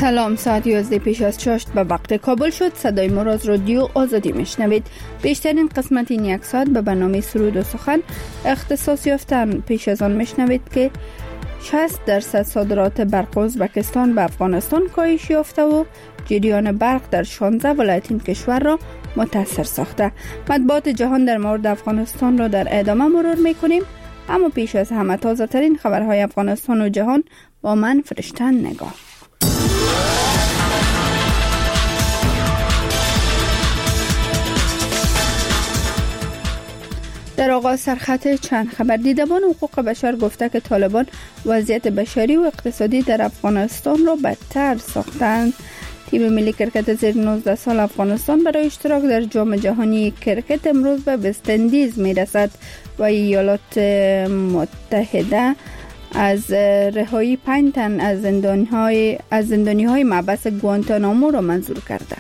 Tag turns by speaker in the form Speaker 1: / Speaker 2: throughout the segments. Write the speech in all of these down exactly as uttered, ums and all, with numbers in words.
Speaker 1: سلام، ساعت یازده پیش از شش به وقت کابل شد. صدای ما را از رادیو آزادی میشنوید. بیشترین قسمت این یک ساعت به برنامه سرود و سخن اختصاص یافتن. پیش از آن میشنوید که شصت درصد صادرات برق ازبکستان به افغانستان کاهش یافته و جریان برق در شانزده ولایت این کشور را متاثر ساخته. مطبوعات جهان در مورد افغانستان را در ادامه مرور میکنیم، اما پیش از همه تازه ترین خبرهای افغانستان و جهان با من فرشتن نگاه. در آغاز سرخط چند خبر. دیدبان حقوق بشر گفته که طالبان وضعیت بشری و اقتصادی در افغانستان را بدتر ساختند. تیم ملی کرکت زیر نوزده سال افغانستان برای اشتراک در جام جهانی کرکت امروز به وست اندیز میرسد و ایالات متحده از رهایی پنج تن از زندانی‌های از زندانی‌های محبس گوانتانامو را منظور کرده.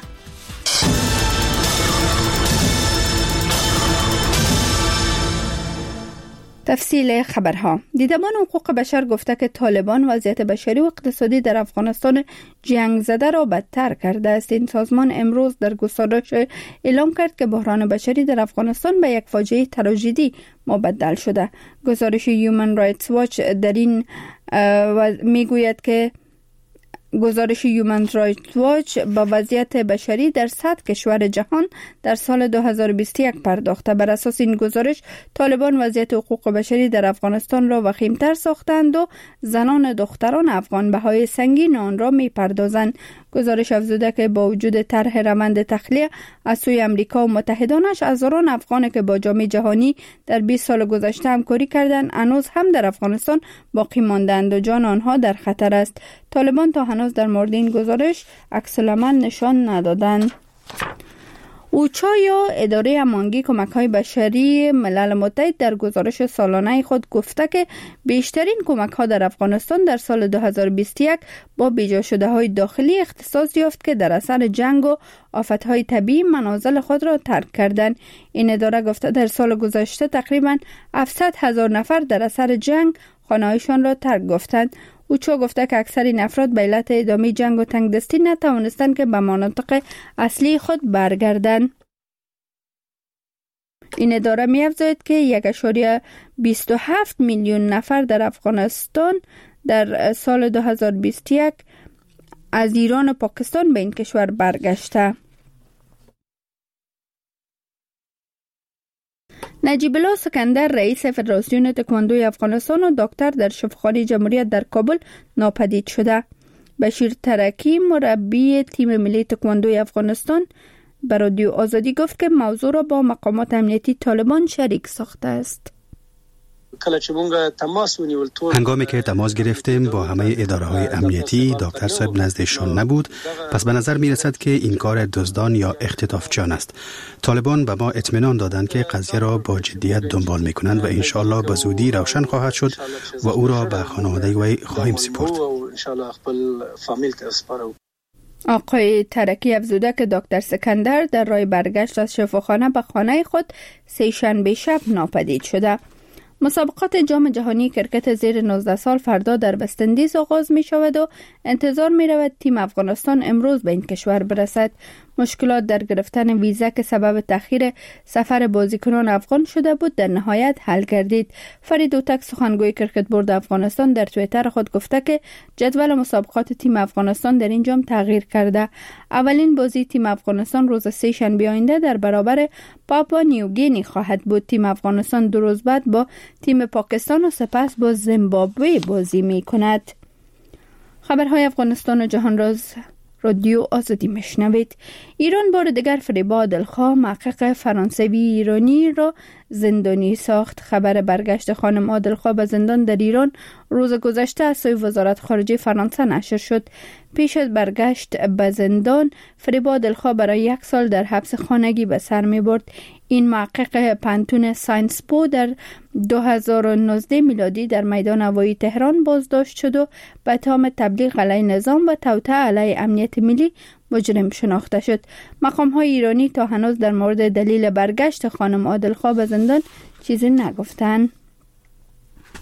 Speaker 1: تفصیل خبرها. دیدبان حقوق بشر گفته که طالبان وضعیت بشری و اقتصادی در افغانستان جنگ زده را بدتر کرده است. این سازمان امروز در گزارش اعلام کرد که بحران بشری در افغانستان به یک فاجعه تراژدی مبدل شده. گزارش هیومن رایتس واچ در این میگوید که گزارش هیومن رایتس واچ با وضعیت بشری در صد کشور جهان در سال دو هزار و بیست و یک پرداخته. بر اساس این گزارش طالبان وضعیت حقوق بشری در افغانستان را وخیمتر ساختند و زنان دختران افغان بهای سنگین آن را می پردازند. گزارش افزوده که با وجود طرح روند تخلیه از سوی امریکا و متحدانش، هزاران افغان که با جامعه جهانی در بیست سال گذشته همکاری کردند هنوز هم در افغانستان باقی ماندند و جان آنها در خطر است. طالبان تا هنوز در مورد این گزارش عکس العمل نشان ندادند. اوچا یا اداره هماهنگی کمک‌های بشری ملل متحد در گزارش سالانه خود گفته که بیشترین کمک‌ها در افغانستان در سال دو هزار و بیست و یک با بیجا شده‌های داخلی اختصاص یافت که در اثر جنگ و آفت‌های طبیعی منازل خود را ترک کردند. این اداره گفته در سال گذشته تقریباً هفتصد هزار نفر در اثر جنگ خانه‌هایشان را ترک گفتند. اوچا گفته که اکثر این افراد به علت ادامه جنگ و تنگدستی نتوانستند که به مناطق اصلی خود برگردند. این اداره می افزاید که یک ممیز بیست و هفت میلیون نفر در افغانستان در سال دو هزار و بیست و یک از ایران و پاکستان به این کشور برگشته. نجیب الله سکندر رئیس فدراسیون تکواندوی افغانستان و دکتر در شفاخانه جمهوریت در کابل ناپدید شده. بشیر ترکی مربی تیم ملی تکواندوی افغانستان به رادیو آزادی گفت که موضوع را با مقامات امنیتی طالبان شریک ساخته است.
Speaker 2: هنگامی که تماس گرفتیم با همه اداره‌های امنیتی، دکتر صاحب نزدشان نبود، پس به نظر می رسد که این کار دزدان یا اختطافچیان است. طالبان به ما اطمینان دادند که قضیه را با جدیت دنبال می کنند و انشاءالله به زودی روشن خواهد شد و او را به خانواده وی خواهیم سپرد.
Speaker 1: آقای ترکی افزوده که دکتر سکندر در راه برگشت از شفاخانه به خانه خود سه‌شنبه شب ناپدید شده. مسابقات جام جهانی کرکت زیر نوزده سال فردا در وست اندیز آغاز می شود و انتظار می رود تیم افغانستان امروز به این کشور برسد. مشکلات در گرفتن ویزا که سبب تأخیر سفر بازیکنان افغان شده بود در نهایت حل گردید. فرید اوتک سخنگوی کرکت بورد افغانستان در توییتر خود گفته که جدول مسابقات تیم افغانستان در این جام تغییر کرده. اولین بازی تیم افغانستان روز سه شنبه آینده در برابر پاپوا نیوگینی خواهد بود. تیم افغانستان دو روز بعد با تیم پاکستان و سپس با زیمبابوه بازی می کند. خبرهای افغانستان و جهان راز رادیو آزادی میشنوید. ایران بار دیگر فریبا عادلخواه محقق فرانسوی ایرانی را زندانی ساخت. خبر برگشت خانم عادلخواه به زندان در ایران روز گذشته از سوی وزارت خارجه فرانسه نشر شد. پیش از برگشت به زندان، فریبا عادلخواه برای یک سال در حبس خانگی به سر می برد. این محقق پانتون ساینس پو در دو هزار و نوزده میلادی در میدان هوایی تهران بازداشت شد و به اتهام تبلیغ علیه نظام و توطئه علیه امنیت ملی مجرم شناخته شد. مقام‌های ایرانی تا هنوز در مورد دلیل برگشت خانم عادلخواه به زندان چیزی نگفتند.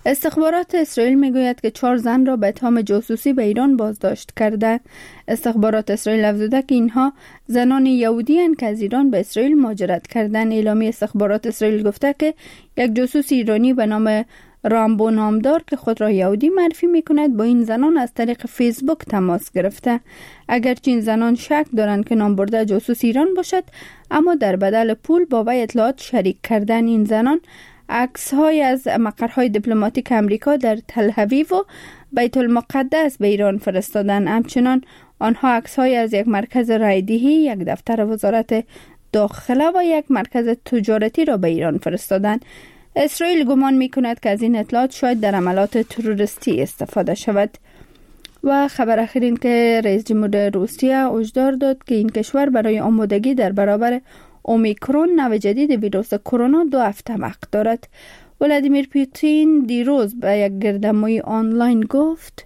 Speaker 1: استخبارات اسرائیل میگوید که چهار زن را به اتهام جاسوسی به ایران بازداشت کرده. استخبارات اسرائیل افزوده که اینها زنان یهودی هستند که از ایران به اسرائیل مهاجرت کردند. اعلامیه استخبارات اسرائیل گفته که یک جاسوس ایرانی به نام رامبو نامدار که خود را یهودی معرفی میکند با این زنان از طریق فیسبوک تماس گرفته. اگرچه این زنان شک دارند که نامبرده جاسوس ایران باشد، اما در بدل پول با وی اطلاعات شریک کردن. این زنان عکس‌های از مقرهای دیپلماتیک امریکا در تل اویو و بیت المقدس به ایران فرستادند. همچنان آنها عکس‌های از یک مرکز رایدهی، یک دفتر وزارت داخله و یک مرکز تجارتی را به ایران فرستادند. اسرائیل گمان می‌کند که از این اطلاعات شاید در عملیات تروریستی استفاده شود. و خبر اخیر این که رئیس جمهور روسیه هشدار داد که این کشور برای آمادگی در برابر اومیکرون نوع جدید ویروس کرونا دو هفته وقت دارد. ولادیمیر پوتین دیروز به یک گردهمایی آنلاین گفت: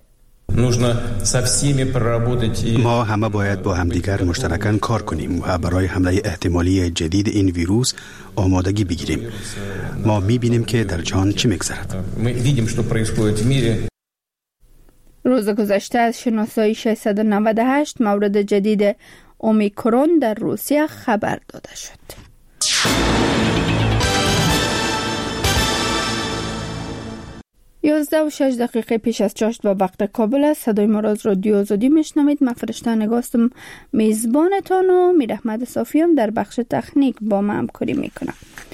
Speaker 2: ما همه باید با همدیگر مشترکاً کار کنیم و برای حمله احتمالی جدید این ویروس آمادگی بگیریم. ما می‌بینیم که در جهان چه می‌گذرد.
Speaker 1: روز گذشته از شناسایی ششصد و نود و هشت مورد جدید اومیکرون در روسیه خبر داده شد. یازده و شش دقیقه پیش از چاشت و وقت کابل است. صدای ما را از رادیو آزادی میشنوید. من فرشته نگاستم میزبانتان و میر احمد صافیم در بخش تکنیک با ما همکاری میکنم.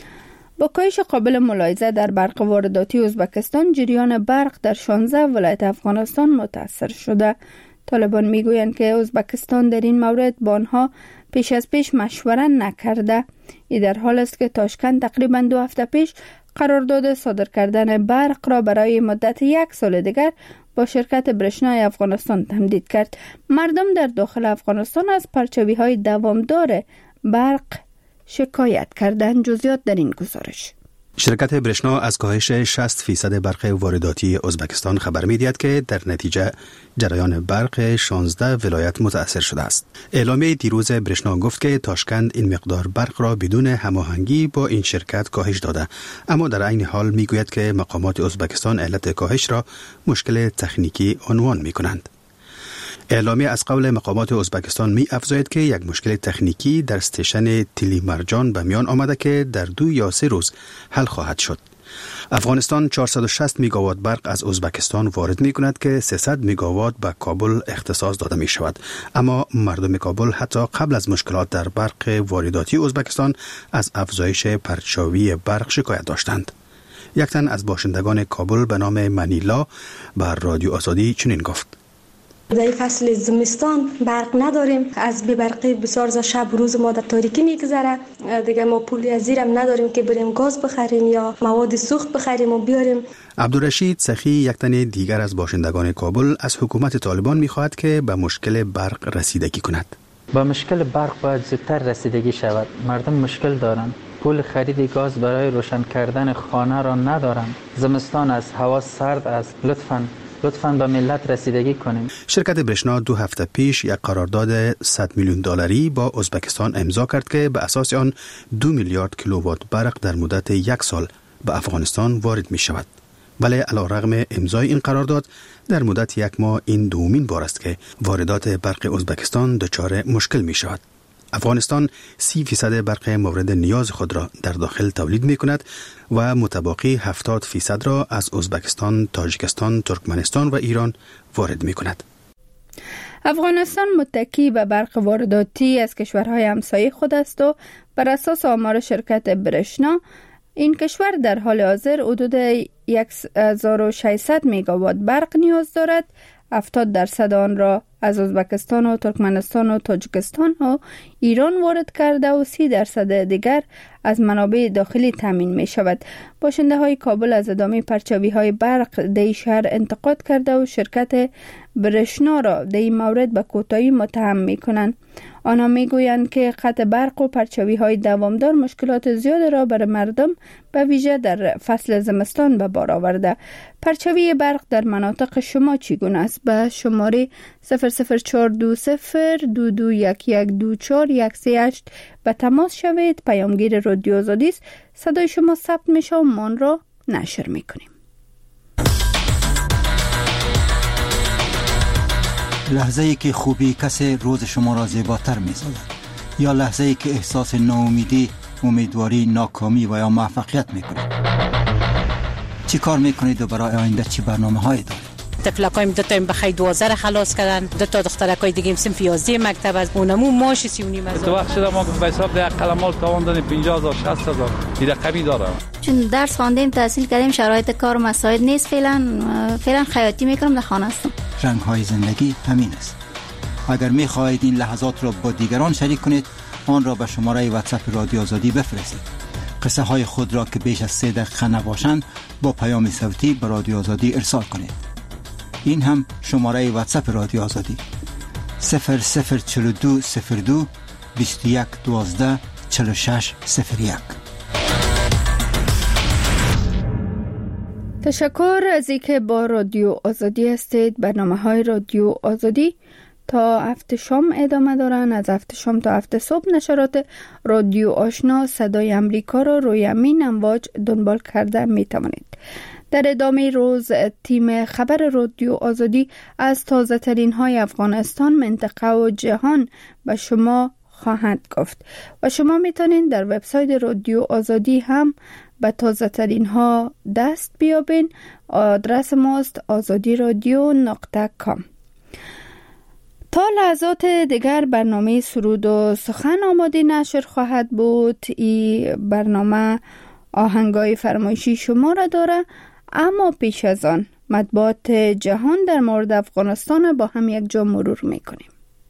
Speaker 1: با کاهش قابل ملاحظه در برق وارداتی ازبکستان، جریان برق در شانزده ولایت افغانستان متاثر شده. طالبان میگویند که ازبکستان در این مورد با آنها پیش از پیش مشوره نکرده. این در حال است که تاشکند تقریبا دو هفته پیش قرارداد صادر کردن برق را برای مدت یک سال دیگر با شرکت برشنای افغانستان تمدید کرد. مردم در داخل افغانستان از پرچاوی های دوامدار برق شکایت کردند. جزئیات در این گزارش.
Speaker 2: شرکت برشنا از کاهش شصت فیصد برق وارداتی ازبکستان خبر می‌دهد که در نتیجه جریان برق شانزده ولایت متاثر شده است. اعلامیه دیروز برشنا گفت که تاشکند این مقدار برق را بدون هماهنگی با این شرکت کاهش داده، اما در عین حال میگوید که مقامات ازبکستان علت کاهش را مشکل تکنیکی عنوان می‌کنند. اعلامیه از قول مقامات ازبکستان می افزاید که یک مشکل تکنیکی در استیشن تلی مرجان به میان آمده که در دو یا سه روز حل خواهد شد. افغانستان چهارصد و شصت میگاوات برق از ازبکستان وارد می کند که سیصد میگاوات به کابل اختصاص داده می شود، اما مردم کابل حتی قبل از مشکلات در برق وارداتی ازبکستان از افزایش پرچاوی برق شکایت داشتند. یک تن از باشندگان کابل به نام منیلا بر رادیو آزادی چنین گفت:
Speaker 3: در فصل زمستان برق نداریم، از بی برقی بسیار ز شب روز ما در تاریکی میگذره. دیگه ما پولی از زیرم نداریم که بریم گاز بخریم یا مواد سوخت بخریم و بیاریم.
Speaker 2: عبدالرشید سخی یک تن دیگر از باشندگان کابل از حکومت طالبان میخواهد که به مشکل برق رسیدگی کند.
Speaker 4: با مشکل برق باید زودتر رسیدگی شود. مردم مشکل دارند. پول خرید گاز برای روشن کردن خانه را ندارند. زمستان است، هوا سرد است. لطفاً لطفاً به ملت رسیدگی کنیم.
Speaker 2: شرکت برشنا دو هفته پیش یک قرارداد صد میلیون دلاری با ازبکستان امضا کرد که به اساس آن دو میلیارد کیلووات برق در مدت یک سال به افغانستان وارد می شود. ولی علیرغم امضای این قرارداد در مدت یک ماه این دومین بار است که واردات برق ازبکستان دچار مشکل می شود. افغانستان سی فیصد برق مورد نیاز خود را در داخل تولید می کند و متبقی هفتاد فیصد را از ازبکستان، تاجیکستان، ترکمنستان و ایران وارد می کند.
Speaker 1: افغانستان متکی به برق وارداتی از کشورهای همسایه خود است و بر اساس آمار شرکت برشنا این کشور در حال حاضر حدود هزار و ششصد میگاوات برق نیاز دارد. هفتاد درصد آن را از ازبکستان و ترکمنستان و تاجیکستان و ایران وارد کرده و سی درصد دیگر از منابع داخلی تامین می شود. باشنده های کابل از ادامه پرچاوی های برق در شهر انتقاد کرده و شرکت برشنا را در این مورد به کوتاهی متهم می کنند. آنها می گویند که قطع برق و پرچاوی های دوامدار مشکلات زیاد را بر مردم به ویژه در فصل زمستان به بار آورده. پرچاوی برق در مناطق شما چگونه است؟ به شماره صفر صفر چهار دو صفر دو دو یک یک دو چهار یک سه هشت به تماس شوید. پیامگیر رادیو آزادی است. صدای شما ثبت میشه و ما را نشر میکنیم.
Speaker 5: لحظه‌ای که خوبی کسی روز شما را زیباتر می‌سازد، یا لحظه‌ای که احساس ناامیدی، امیدواری، ناکامی و یا موفقیت می‌کنید. چی کار می‌کنید و برای آینده چی برنامه‌هایی دارید؟
Speaker 6: تفلکایم دو تا بخی دوازده را خلاص کردن، دو تا دخترکای دیگه هم صنف یازده مکتب از اونمو ماش سی و نیم هزار.
Speaker 7: تو وقت شده ما به حساب ده قلمال تاوان دادیم پنجاه هزار شصت هزار این رقمی دارم.
Speaker 8: چون درس خواندیم تحصیل کردیم شرایط کار مساعد نیست، فعلا فعلا خیاطی میکنم، در خانه هستم.
Speaker 5: رنگ‌های زندگی همین است. اگر می‌خواهید این لحظات را با دیگران شریک کنید، آن را به شماره واتساپ رادیو آزادی بفرستید. قصه های خود را که بیش از سه دقیقه نباشند با پیام صوتی به رادیو آزادی ارسال کنید. این هم شماره واتساپ رادیو آزادی صفر صفر چهل و دو صفر دو بیست و یک دوازده چهل و شش صفر یک.
Speaker 1: تشکر از اینکه با رادیو آزادی هستید. برنامه های رادیو آزادی تا هفت شام ادامه دارن. از هفت شام تا هفت صبح نشرات رادیو آشنا صدای امریکا را روی همین امواج دنبال کرده می توانید. در ادامه روز تیم خبر رادیو آزادی از تازه ترین های افغانستان، منطقه و جهان به شما خواهد گفت و شما میتونید در وبسایت رادیو آزادی هم به تازه ترین ها دست بیابین. آدرس ماست آزادی رادیو نقطه کام. تا لحظات دیگر برنامه سرود و سخن آماده نشر خواهد بود. این برنامه آهنگای فرمایشی شما را داره، اما پیش از آن مطبوعات جهان در مورد افغانستان با هم یک جا مرور میکنیم.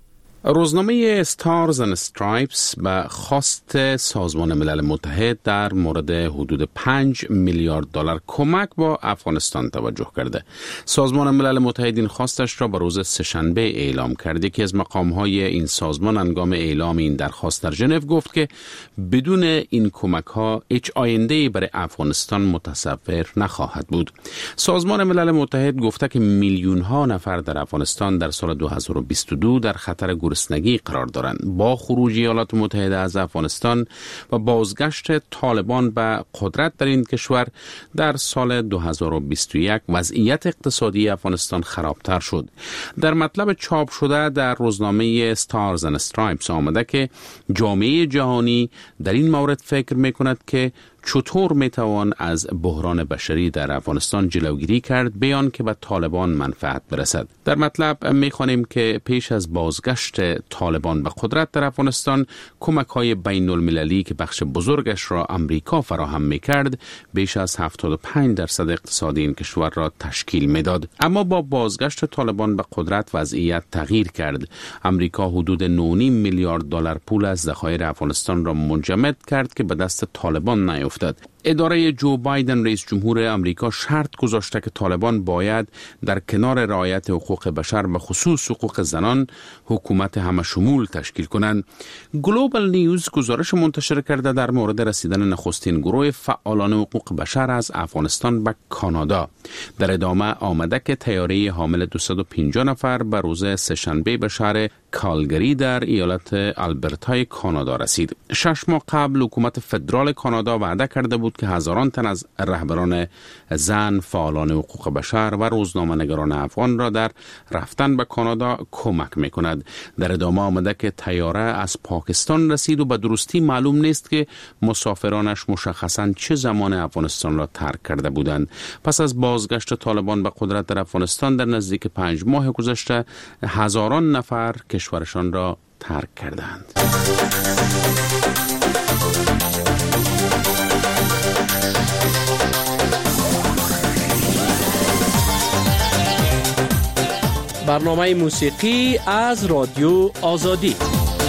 Speaker 9: روزنامه ستارز اند استرایپس به خواست سازمان ملل متحد در مورد حدود پنج میلیارد دلار کمک با افغانستان توجه کرده. سازمان ملل متحد این خواستش را به روز سه‌شنبه اعلام کرده که از مقام‌های این سازمان هنگام اعلام این درخواست در ژنو گفت که بدون این کمک‌ها هیچ آینده‌ای برای افغانستان متصور نخواهد بود. سازمان ملل متحد گفته که میلیون‌ها نفر در افغانستان در سال دو هزار و بیست و دو در خطر گرسنگی قرار دارند. با خروج ایالات متحده از افغانستان و بازگشت طالبان به قدرت در این کشور در سال دو هزار و بیست و یک وضعیت اقتصادی افغانستان خرابتر شد. در مطلب چاپ شده در روزنامه ستارز اند استرایپس آمده که جامعه جهانی در این مورد فکر می‌کند که چطور میتوان از بحران بشری در افغانستان جلوگیری کرد بیان که به طالبان منفعت برسد. در مطلب میخوانیم که پیش از بازگشت طالبان به قدرت در افغانستان، کمک‌های بین المللی که بخش بزرگش را امریکا فراهم میکرد بیش از هفتاد و پنج درصد اقتصادی این کشور را تشکیل میداد. اما با بازگشت طالبان به قدرت وضعیت تغییر کرد. امریکا حدود نه و نیم میلیارد دلار پول از ذخایر افغانستان را منجمد کرد که به دست طالبان نیفتاد. اداره جو بایدن رئیس جمهور امریکا شرط گذاشته که طالبان باید در کنار رعایت حقوق بشر به خصوص حقوق زنان حکومت همه شمول تشکیل کنند. گلوبال نیوز گزارش منتشر کرده در مورد رسیدن نخستین گروه فعالان حقوق بشر از افغانستان به کانادا. در ادامه آمده که طیاره حامل دویست و پنجاه نفر به روز سه‌شنبه به شهر کالگری در ایالت آلبرتای کانادا رسید. شش ماه قبل حکومت فدرال کانادا وعده کرده بود که هزاران تن از رهبران زن، فعالان حقوق بشر و روزنامه‌نگاران افغان را در رفتن به کانادا کمک می‌کند. در ادامه آمده که طیاره از پاکستان رسید و به درستی معلوم نیست که مسافرانش مشخصاً چه زمان افغانستان را ترک کرده بودند. پس از بازگشت طالبان به قدرت در افغانستان در نزدیک پنج ماه گذشته، هزاران نفر کشورشان را ترک کردند.
Speaker 10: برنامه موسیقی از رادیو آزادی.